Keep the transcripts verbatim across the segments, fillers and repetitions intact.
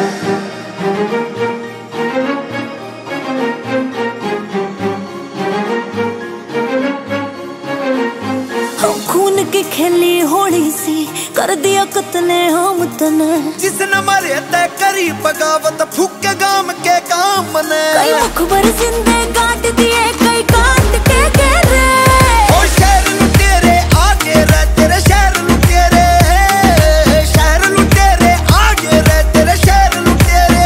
खून की खेली होली सी कर दिया कतले हम तने, जिसने मरे तय करी बगावत फूक गाम के काम ने। कई मुखबर जिंदे काट दिए कई काट के घेरे। ओ शहर लुटेरे आगे रह तेरे शहर लुटेरे, शहर लुटेरे आगे रह तेरे शहर लुटेरे।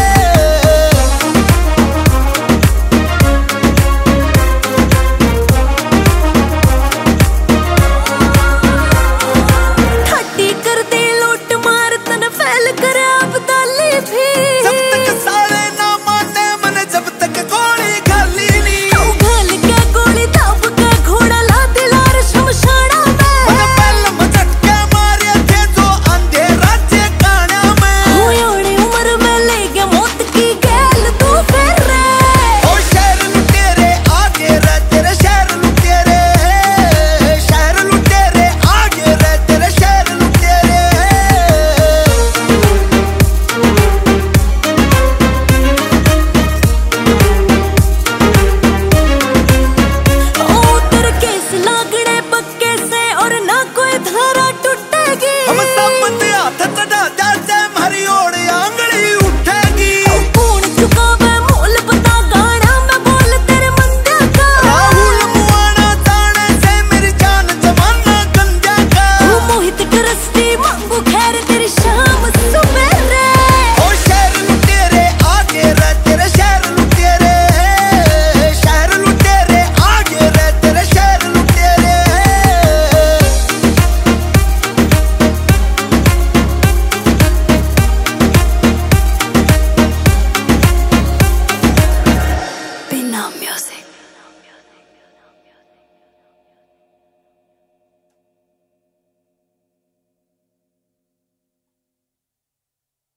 ठाटी कर दी लूट मार तन फैल कर अब दाली भी। जब तक सारे ना माने मन जब तक गोली खाली नी। ओ घाल के गोली दाब के घोड़ा ला दिलार शमशाना में। मन पहले मचटके मारे थे जो अंधे राज्य काना में। होयोड़ी उम्र में ले गया मौत की गैल तू फिर रे। ओ शहर लुटेरे आगे रह तेरे शहर लुटेरे, शहर लुटेरे आगे रह तेरे शहर लुटेरे। ओ तेरे केस लागड़े पक्के से और ना कोई धारा टूटेगी। हम सब हाथ चढ़ा जा